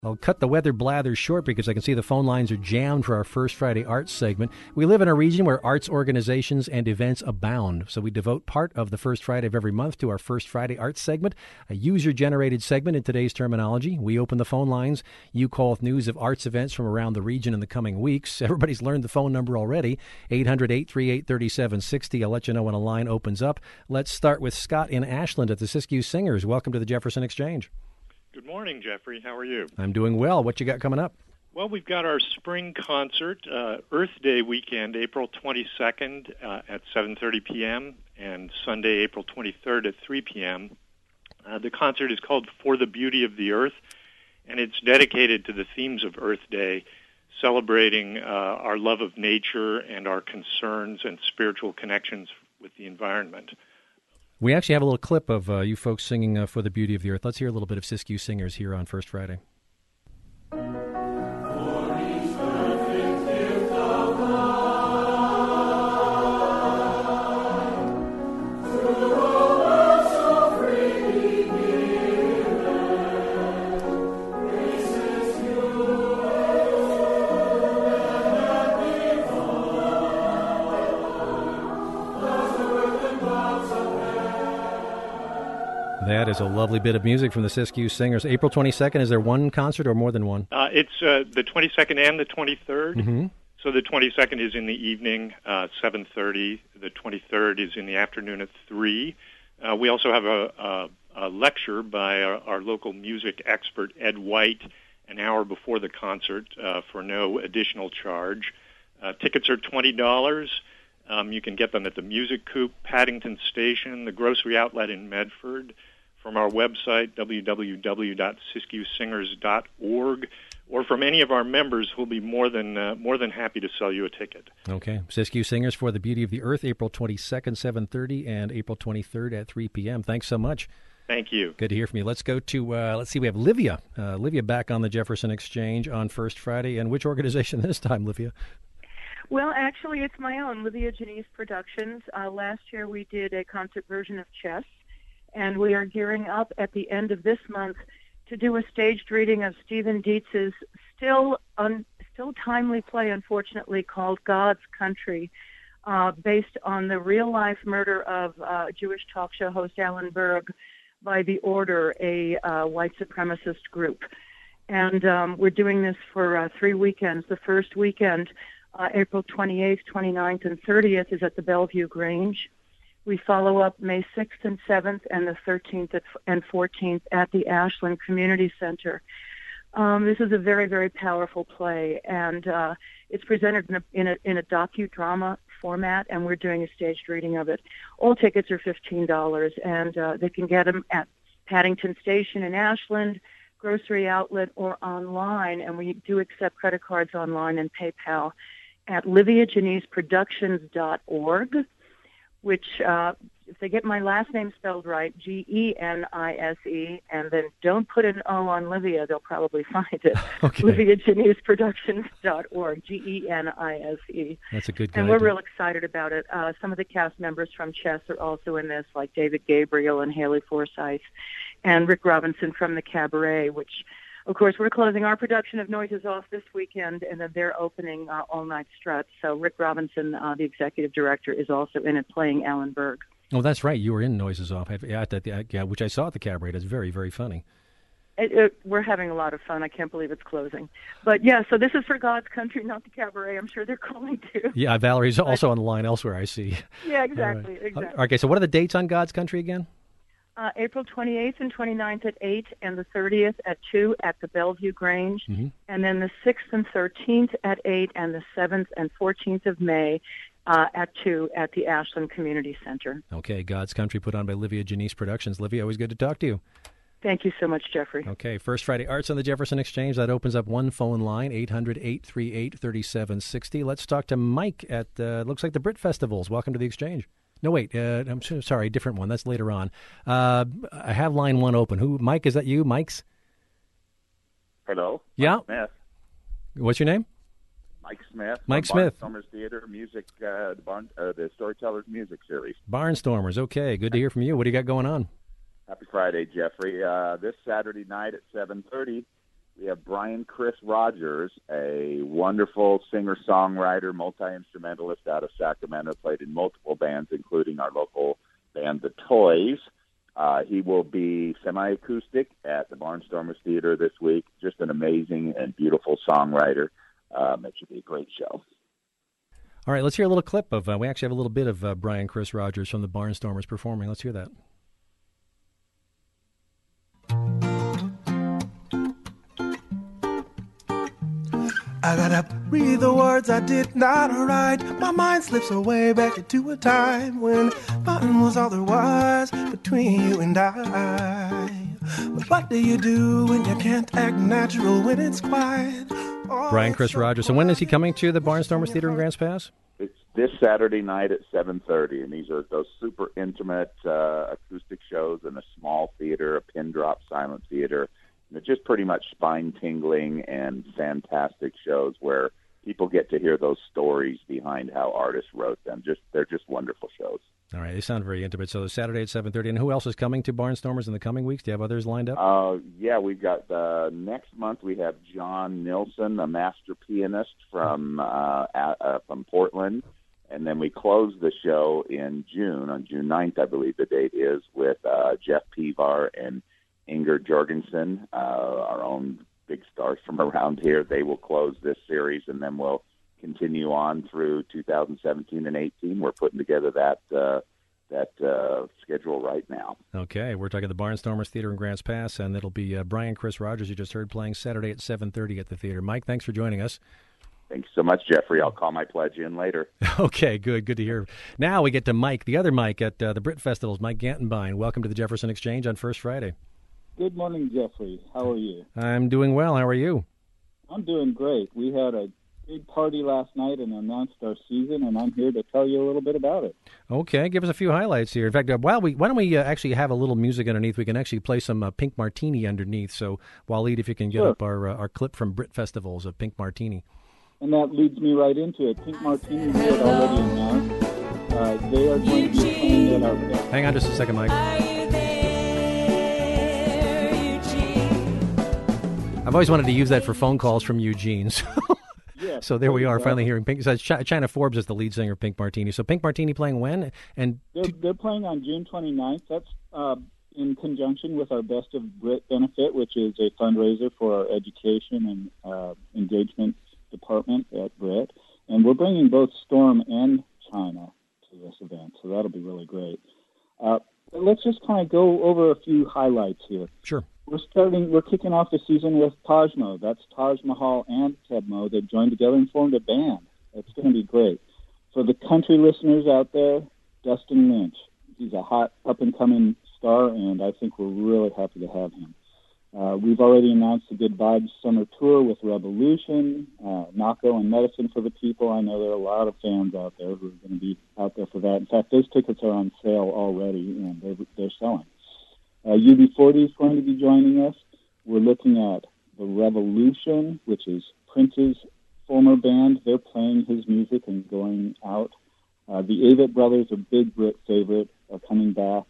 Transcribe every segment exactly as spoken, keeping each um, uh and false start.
I'll cut the weather blather short because I can see the phone lines are jammed for our First Friday Arts segment. We live in a region where arts organizations and events abound, so we devote part of the first Friday of every month to our First Friday Arts segment, a user-generated segment in today's terminology. We open the phone lines. You call with news of arts events from around the region in the coming weeks. Everybody's learned the phone number already, eight hundred, eight three eight, three seven six zero. I'll let you know when a line opens up. Let's start with Scott in Ashland at the Siskiyou Singers. Welcome to the Jefferson Exchange. Good morning, Jeffrey. How are you? I'm doing well. What you got coming up? Well, we've got our spring concert, uh, Earth Day weekend, April twenty-second uh, at seven thirty p.m. and Sunday, April twenty-third at three p.m. Uh, the concert is called For the Beauty of the Earth, and it's dedicated to the themes of Earth Day, celebrating uh, our love of nature and our concerns and spiritual connections with the environment. We actually have a little clip of uh, you folks singing uh, For the Beauty of the Earth. Let's hear a little bit of Siskiyou Singers here on First Friday. That is a lovely bit of music from the Siskiyou Singers. April twenty-second, is there one concert or more than one? Uh, it's uh, the twenty-second and the twenty-third. Mm-hmm. So the twenty-second is in the evening, uh, seven thirty. The twenty-third is in the afternoon at three. Uh, we also have a, a, a lecture by our, our local music expert, Ed White, an hour before the concert uh, for no additional charge. Uh, tickets are twenty dollars. Um, you can get them at the Music Coop, Paddington Station, the Grocery Outlet in Medford, from our website, w w w dot siskiyou singers dot org, or from any of our members who'll be more than uh, more than happy to sell you a ticket. Okay. Siskiyou Singers For the Beauty of the Earth, April twenty-second, seven thirty, and April twenty-third at three p.m. Thanks so much. Thank you. Good to hear from you. Let's go to, uh, let's see, we have Livia. Uh, Livia back on the Jefferson Exchange on First Friday. And which organization this time, Livia? Well, actually, it's my own, Livia Janice Productions. Uh, last year we did a concert version of Chess, and we are gearing up at the end of this month to do a staged reading of Stephen Dietz's still un, still timely play, unfortunately, called God's Country, uh, based on the real-life murder of uh, Jewish talk show host Alan Berg by The Order, a uh, white supremacist group. And um, we're doing this for uh, three weekends. The first weekend, uh, April twenty-eighth, twenty-ninth, and thirtieth, is at the Bellevue Grange. We follow up May sixth and seventh and the thirteenth and fourteenth at the Ashland Community Center. Um, this is a very, very powerful play, and uh, it's presented in a, in a, in a docudrama format, and we're doing a staged reading of it. All tickets are fifteen dollars, and uh, they can get them at Paddington Station in Ashland, Grocery Outlet, or online, and we do accept credit cards online and PayPal at livia janice productions dot org. Which, uh, if they get my last name spelled right, G E N I S E, and then don't put an O on Livia, they'll probably find it. Okay. livia janice productions dot org, G E N I S E. That's a good guide. And we're real excited about it. Uh, some of the cast members from Chess are also in this, like David Gabriel and Haley Forsythe, and Rick Robinson from the Cabaret, which, of course, we're closing our production of Noises Off this weekend, and then they're opening uh, All Night Strut. So Rick Robinson, uh, the executive director, is also in it playing Alan Berg. Oh, that's right. You were in Noises Off, yeah, at the, yeah, which I saw at the Cabaret. It's very, very funny. It, it, we're having a lot of fun. I can't believe it's closing. But, yeah, so this is for God's Country, not the Cabaret. I'm sure they're calling, too. Yeah, Valerie's but, also on the line elsewhere, I see. Yeah, exactly, right. exactly. Okay, so what are the dates on God's Country again? Uh, April twenty-eighth and twenty-ninth at eight, and the thirtieth at two at the Bellevue Grange, mm-hmm. and then the sixth and thirteenth at eight, and the seventh and fourteenth of May uh, at two at the Ashland Community Center. Okay, God's Country, put on by Livia Janice Productions. Livia, always good to talk to you. Thank you so much, Jeffrey. Okay, First Friday Arts on the Jefferson Exchange. That opens up one phone line, eight hundred, eight three eight, three seven six zero. Let's talk to Mike at, uh, looks like the Brit Festivals. Welcome to the Exchange. No, wait, uh, I'm so sorry, different one. That's later on. Uh, I have line one open. Who, Mike, is that you? Mike's? Hello. Yeah? Mike Smith. What's your name? Mike Smith. Mike Smith. Barnstormers Theater, music, uh, the, Barn, uh, the Storytellers Music Series. Barnstormers, okay. Good to hear from you. What do you got going on? Happy Friday, Jeffrey. Uh, this Saturday night at seven thirty, we have Brian Chris Rogers, a wonderful singer-songwriter, multi-instrumentalist out of Sacramento, played in multiple bands, including our local band, The Toys. Uh, he will be semi-acoustic at the Barnstormers Theater this week. Just an amazing and beautiful songwriter. Um, it should be a great show. All right, let's hear a little clip of, uh, we actually have a little bit of uh, Brian Chris Rogers from the Barnstormers performing. Let's hear that. I gotta read the words I did not write. My mind slips away back into a time when fun was all there was between you and I. But what do you do when you can't act natural when it's quiet? Oh, Brian Chris Rogers. So when is he coming to the Barnstormers Theater in Grants Pass? It's this Saturday night at seven thirty, and these are those super intimate uh, acoustic shows in a small theater, a pin drop silent theater. They're just pretty much spine-tingling and fantastic shows where people get to hear those stories behind how artists wrote them. Just they're just wonderful shows. All right, they sound very intimate. So Saturday at seven thirty. And who else is coming to Barnstormers in the coming weeks? Do you have others lined up? Uh, yeah, we've got uh, next month we have John Nilsson, a master pianist from uh, at, uh, from Portland. And then we close the show in June, on June ninth, I believe the date is, with uh, Jeff Pivar and Inger Jorgensen, uh, our own big stars from around here. They will close this series, and then we'll continue on through two thousand seventeen and eighteen. We're putting together that uh, that uh, schedule right now. Okay, we're talking the Barnstormers Theater in Grants Pass, and it'll be uh, Brian Chris Rogers, you just heard, playing Saturday at seven thirty at the theater. Mike, thanks for joining us. Thanks so much, Jeffrey. I'll call my pledge in later. Okay, good. Good to hear. Now we get to Mike, the other Mike at uh, the Brit Festivals, Mike Gantenbein. Welcome to the Jefferson Exchange on First Friday. Good morning, Jeffrey. How are you? I'm doing well. How are you? I'm doing great. We had a big party last night and announced our season, and I'm here to tell you a little bit about it. Okay, give us a few highlights here. In fact, uh, while we, why don't we uh, actually have a little music underneath? We can actually play some uh, Pink Martini underneath. So, Waleed, if you can get Sure. up our uh, our clip from Brit Festivals of Pink Martini. And that leads me right into it. Pink Martini we had already announced. Uh, they are going to be playing at our best. Hang on just a second, Mike. I've always wanted to use that for phone calls from Eugene. So, Yes, so there we are, exactly. finally hearing Pink. So Ch- China Forbes is the lead singer of Pink Martini. So Pink Martini playing when? And They're, they're playing on June twenty-ninth. That's uh, in conjunction with our Best of Brit benefit, which is a fundraiser for our education and uh, engagement department at Brit. And we're bringing both Storm and China to this event, so that'll be really great. Uh, let's just kind of go over a few highlights here. Sure. We're starting. We're kicking off the season with Tajmo. That's Taj Mahal and Tebmo. They've joined together and formed a band. It's going to be great. For the country listeners out there, Dustin Lynch. He's a hot up-and-coming star, and I think we're really happy to have him. Uh, we've already announced the Good Vibes Summer Tour with Revolution, uh, Nako and Medicine for the People. I know there are a lot of fans out there who are going to be out there for that. In fact, those tickets are on sale already, and they're, they're selling. Uh, U B forty is going to be joining us. We're looking at The Revolution, which is Prince's former band. They're playing his music and going out. Uh, the Avett Brothers, a big Brit favorite, are coming back.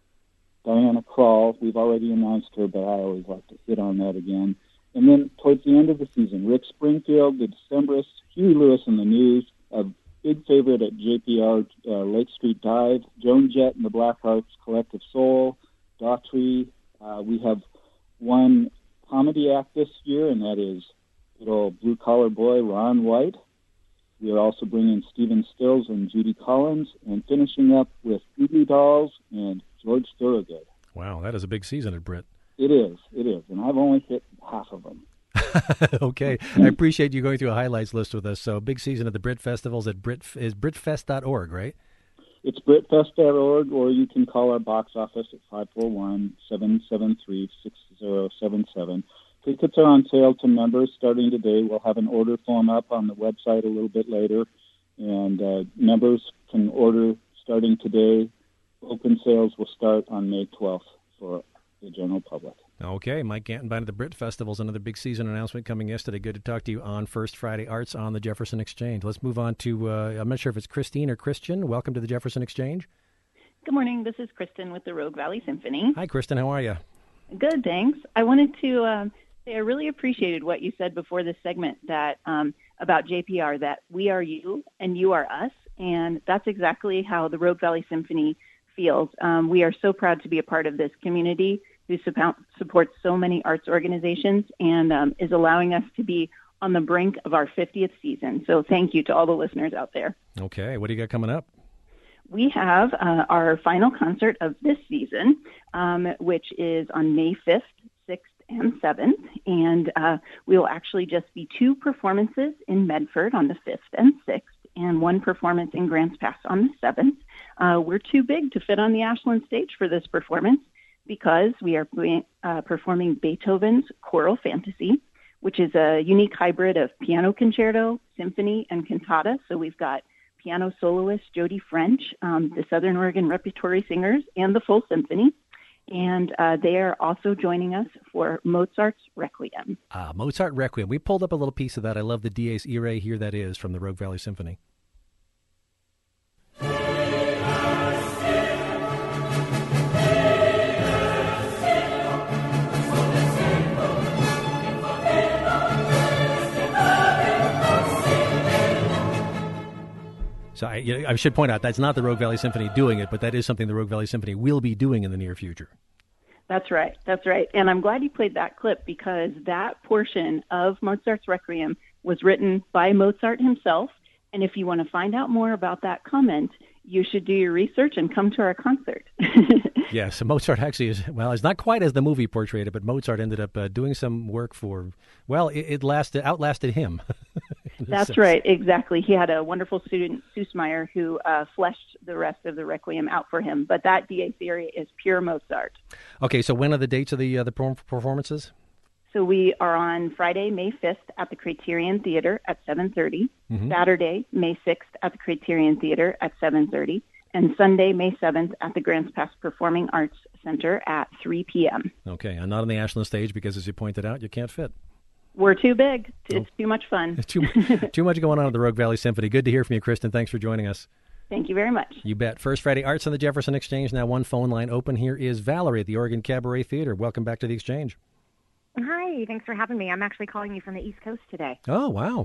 Diana Krall, we've already announced her, but I always like to hit on that again. And then towards the end of the season, Rick Springfield, the Decemberists, Huey Lewis and the News, a big favorite at J P R, uh, Lake Street Dive, Joan Jett and the Blackhearts, Collective Soul, Daughtry. Uh, we have one comedy act this year, and that is good old blue-collar boy Ron White. We are also bringing Stephen Stills and Judy Collins, and finishing up with Goo Goo Dolls and George Thorogood. Wow, that is a big season at Brit. It is, it is, and I've only hit half of them. Okay, I appreciate you going through a highlights list with us. So, big season of the Brit Festivals at Brit is britfest dot org, right? It's britfest dot org, or you can call our box office at five four one, seven seven three, six zero seven seven. Tickets are on sale to members starting today. We'll have an order form up on the website a little bit later, and uh, members can order starting today. Open sales will start on May twelfth for the general public. Okay, Mike Gantenbein at the Brit Festivals, another big season announcement coming yesterday. Good to talk to you on First Friday Arts on the Jefferson Exchange. Let's move on to, uh, I'm not sure if it's Christine or Christian. Welcome to the Jefferson Exchange. Good morning. This is Kristen with the Rogue Valley Symphony. Hi, Kristen. How are you? Good, thanks. I wanted to um, I really appreciated what you said before this segment that um, about J P R, that we are you and you are us. And that's exactly how the Rogue Valley Symphony feels. Um, we are so proud to be a part of this community who support, supports so many arts organizations and um, is allowing us to be on the brink of our fiftieth season. So thank you to all the listeners out there. Okay, what do you got coming up? We have uh, our final concert of this season, um, which is on May fifth, sixth, and seventh. And uh, we will actually just be two performances in Medford on the fifth and sixth, and one performance in Grants Pass on the seventh. Uh, we're too big to fit on the Ashland stage for this performance because we are uh, performing Beethoven's Choral Fantasy, which is a unique hybrid of piano concerto, symphony, and cantata. So we've got piano soloist Jody French, um, the Southern Oregon Repertory Singers, and the full symphony. And uh, they are also joining us for Mozart's Requiem. Ah, Mozart Requiem. We pulled up a little piece of that. I love the Dies Irae. Here that is from the Rogue Valley Symphony. So I, I should point out that's not the Rogue Valley Symphony doing it, but that is something the Rogue Valley Symphony will be doing in the near future. That's right. That's right. And I'm glad you played that clip because that portion of Mozart's Requiem was written by Mozart himself. And if you want to find out more about that comment, you should do your research and come to our concert. Yes, so Mozart actually is, well, it's not quite as the movie portrayed it, but Mozart ended up uh, doing some work for, well, it, it lasted, outlasted him. That's sense. Right, exactly. He had a wonderful student, Süssmeyer, who uh, fleshed the rest of the Requiem out for him. But that Dies Irae is pure Mozart. Okay, so when are the dates of the uh, the performances? So we are on Friday, May fifth at the Criterion Theater at seven thirty, mm-hmm. Saturday, May sixth at the Criterion Theater at seven thirty, and Sunday, May seventh at the Grants Pass Performing Arts Center at three p.m. Okay, and not on the Ashland stage because, as you pointed out, you can't fit. We're too big. It's oh. too much fun. It's too, too much going on at the Rogue Valley Symphony. Good to hear from you, Kristen. Thanks for joining us. Thank you very much. You bet. First Friday Arts on the Jefferson Exchange. Now one phone line open. Here is Valerie at the Oregon Cabaret Theater. Welcome back to the Exchange. Hi, thanks for having me. I'm actually calling you from the East Coast today. Oh, wow.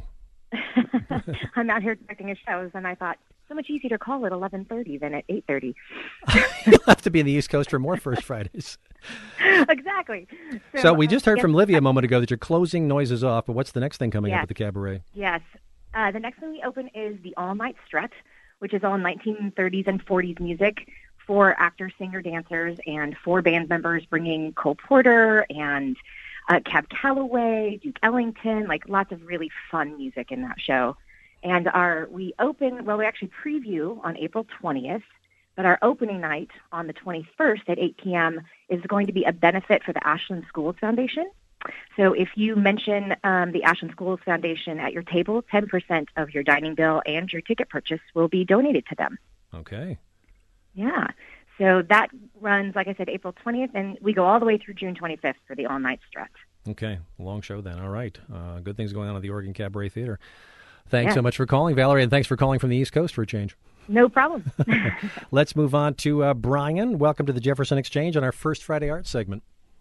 I'm out here directing a show, and I thought, so much easier to call at eleven thirty than at eight thirty. You'll have to be in the East Coast for more First Fridays. Exactly. So, so we just heard from Livia a moment ago that you're closing Noises Off, but what's the next thing coming yes. up at the Cabaret? Yes. Uh, the next thing we open is the All Night Strut, which is all nineteen thirties and forties music for actors, singer, dancers, and four band members bringing Cole Porter and uh, Cab Calloway, Duke Ellington, like lots of really fun music in that show. And our we open, well, we actually preview on April twentieth, but our opening night on the twenty-first at eight p.m. is going to be a benefit for the Ashland Schools Foundation. So if you mention um, the Ashland Schools Foundation at your table, ten percent of your dining bill and your ticket purchase will be donated to them. Okay. Yeah. So that runs, like I said, April twentieth, and we go all the way through June twenty-fifth for the all-night strut. Okay. Long show then. All right. Uh, good things going on at the Oregon Cabaret Theater. Thanks yeah. so much for calling, Valerie, and thanks for calling from the East Coast for a change. No problem. Let's move on to uh, Brian. Welcome to the Jefferson Exchange on our First Friday Arts segment.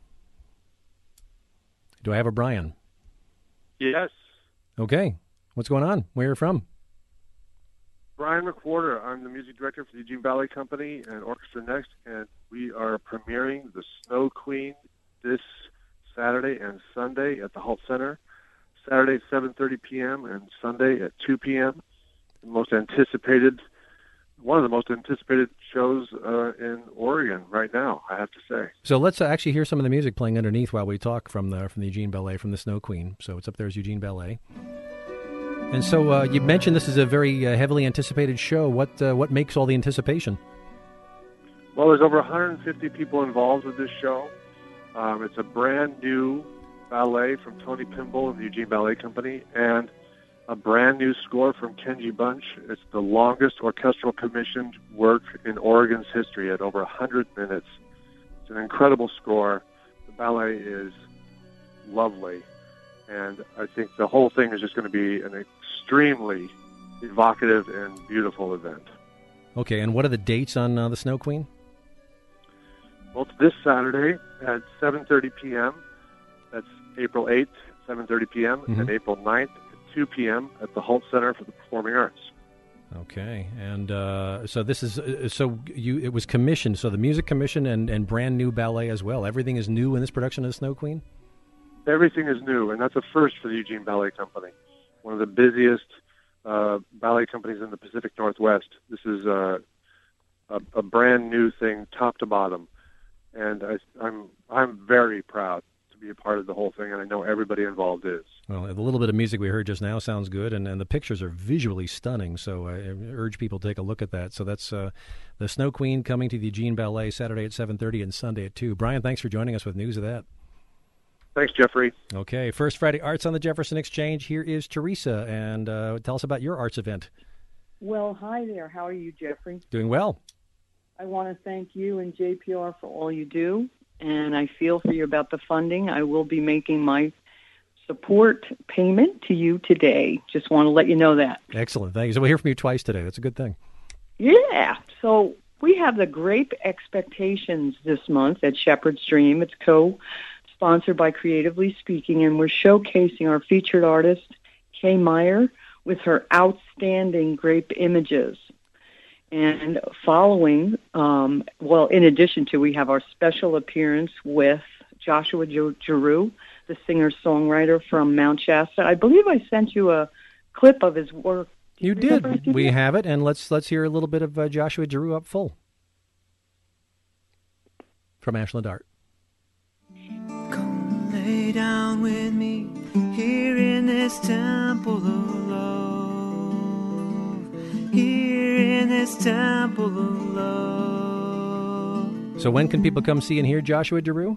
Do I have a Brian? Yes. Okay. What's going on? Where are you from? Brian McWhorter. I'm the music director for the Eugene Ballet Company and Orchestra Next, and we are premiering The Snow Queen this Saturday and Sunday at the Holt Center. Saturday at seven thirty p.m. and Sunday at two p.m. The most anticipated, one of the most anticipated shows uh, in Oregon right now, I have to say. So let's uh, actually hear some of the music playing underneath while we talk from the from the Eugene Ballet, from the Snow Queen. So it's up there as Eugene Ballet. And so uh, you mentioned this is a very uh, heavily anticipated show. What uh, what makes all the anticipation? Well, there's over one hundred fifty people involved with this show. Um, it's a brand new ballet from Tony Pimble and the Eugene Ballet Company, and a brand new score from Kenji Bunch. It's the longest orchestral commissioned work in Oregon's history at over one hundred minutes. It's an incredible score. The ballet is lovely, and I think the whole thing is just going to be an extremely evocative and beautiful event. Okay, and what are the dates on uh, the Snow Queen? Well, it's this Saturday at seven thirty p.m. That's April eighth, seven thirty p.m., Mm-hmm. and April ninth at two p.m. at the Holt Center for the Performing Arts. Okay, and uh, so this is uh, so you it was commissioned. So the music commission and, and brand new ballet as well. Everything is new in this production of Snow Queen. Everything is new, and that's a first for the Eugene Ballet Company, one of the busiest uh, ballet companies in the Pacific Northwest. This is uh, a, a brand new thing, top to bottom, and I, I'm I'm very proud to be a part of the whole thing, and I know everybody involved is. Well, the little bit of music we heard just now sounds good, and, and the pictures are visually stunning, so I urge people to take a look at that. So that's uh, the Snow Queen coming to the Eugene Ballet Saturday at seven thirty and Sunday at two. Brian, thanks for joining us with news of that. Thanks, Jeffrey. Okay, First Friday Arts on the Jefferson Exchange. Here is Teresa, and uh, tell us about your arts event. Well, hi there. How are you, Jeffrey? Doing well. I want to thank you and J P R for all you do, and I feel for you about the funding. I will be making my support payment to you today. Just want to let you know that. Excellent. Thank you. So we'll hear from you twice today. That's a good thing. Yeah. So we have the Grape Expectations this month at Shepherd's Dream. It's co-sponsored by Creatively Speaking, and we're showcasing our featured artist, Kay Meyer, with her outstanding grape images. And following, um, well, in addition to, we have our special appearance with Joshua Giroux, the singer-songwriter from Mount Shasta. I believe I sent you a clip of his work. Do You, you did. We have it, and let's let's hear a little bit of uh, Joshua Giroux up full from Ashland Art. Come lay down with me here in this temple of love, here in this temple of love. So when can people come see and hear Joshua Giroux?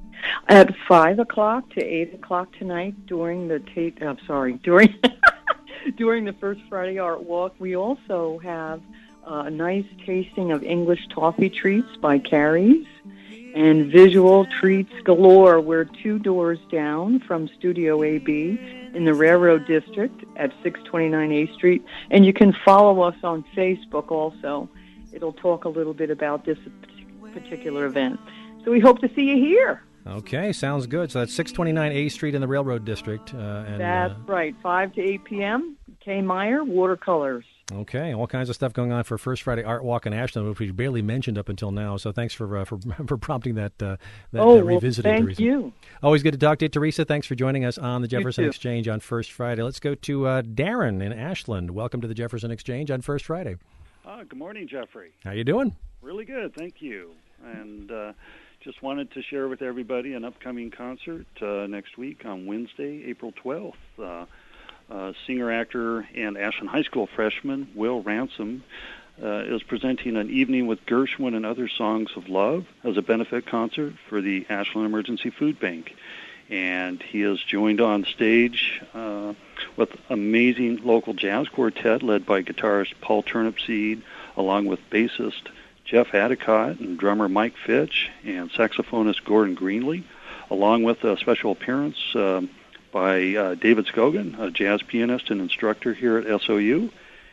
At five o'clock to eight o'clock tonight during the Tate. I'm sorry, during during the First Friday Art Walk. We also have a nice tasting of English toffee treats by Carrie's and visual treats galore. We're two doors down from Studio A B in the Railroad District at six twenty-nine A Street, and you can follow us on Facebook also. It'll talk a little bit about this particular event. So we hope to see you here. Okay, sounds good. So that's six twenty-nine A Street in the Railroad District. Uh, and, That's uh, right, five to eight p.m., Kay Meyer, watercolors. Okay, all kinds of stuff going on for First Friday Art Walk in Ashland, which we barely mentioned up until now. So thanks for uh, for, for prompting that, uh, that oh, uh, revisiting, well, thank Teresa. you. Always good to talk to you, Teresa. Thanks for joining us on the Jefferson too. Exchange on First Friday. Let's go to uh, Darren in Ashland. Welcome to the Jefferson Exchange on First Friday. Uh, good morning, Jeffrey. How you doing? Really good, thank you. And uh, just wanted to share with everybody an upcoming concert uh, next week on Wednesday, April twelfth. Uh, uh, singer-actor and Ashland High School freshman Will Ransom uh, is presenting an evening with Gershwin and other songs of love as a benefit concert for the Ashland Emergency Food Bank. And he is joined on stage uh, with amazing local jazz quartet led by guitarist Paul Turnipseed, along with bassist Jeff Adicott and drummer Mike Fitch and saxophonist Gordon Greenlee, along with a special appearance uh, by uh, David Scogan, a jazz pianist and instructor here at S O U.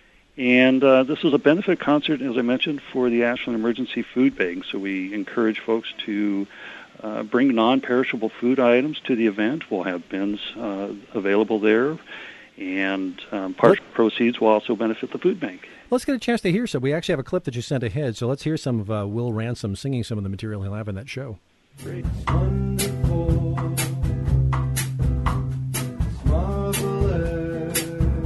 And uh, this is a benefit concert, as I mentioned, for the Ashland Emergency Food Bank. So we encourage folks to uh, bring non-perishable food items to the event. We'll have bins uh, available there, and um, partial proceeds will also benefit the food bank. Let's get a chance to hear some. We actually have a clip that you sent ahead, so let's hear some of uh, Will Ransom singing some of the material he'll have in that show. Great. Wonderful, marvelous,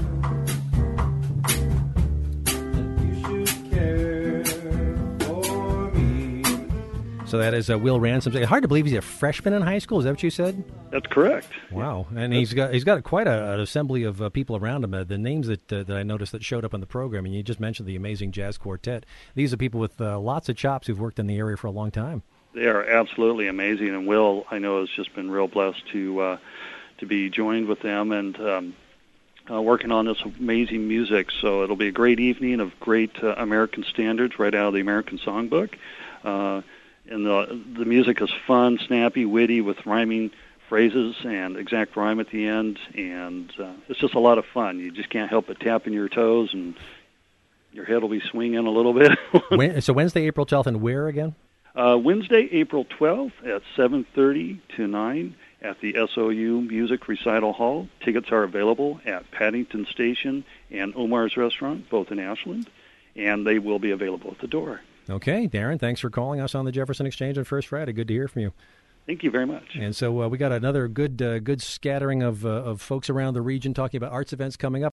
that you should care for me. So that is uh, Will Ransom. Hard to believe he's a freshman in high school. Is that what you said? That's correct. Wow, and he's got he's got quite a, an assembly of uh, people around him. Uh, the names that uh, that I noticed that showed up on the program, and you just mentioned the amazing jazz quartet. These are people with uh, lots of chops who've worked in the area for a long time. They are absolutely amazing, and Will, I know, has just been real blessed to uh, to be joined with them and um, uh, working on this amazing music. So it'll be a great evening of great uh, American standards right out of the American Songbook. Uh, and the the music is fun, snappy, witty, with rhyming phrases and exact rhyme at the end, and uh, it's just a lot of fun. You just can't help but tapping your toes, and your head will be swinging a little bit. when, so Wednesday, April twelfth, and where again? Uh, Wednesday, April twelfth at seven thirty to nine at the S O U Music Recital Hall. Tickets are available at Paddington Station and Omar's Restaurant, both in Ashland, and they will be available at the door. Okay, Darren, thanks for calling us on the Jefferson Exchange on First Friday. Good to hear from you. Thank you very much. And so uh, we got another good uh, good scattering of uh, of folks around the region talking about arts events coming up.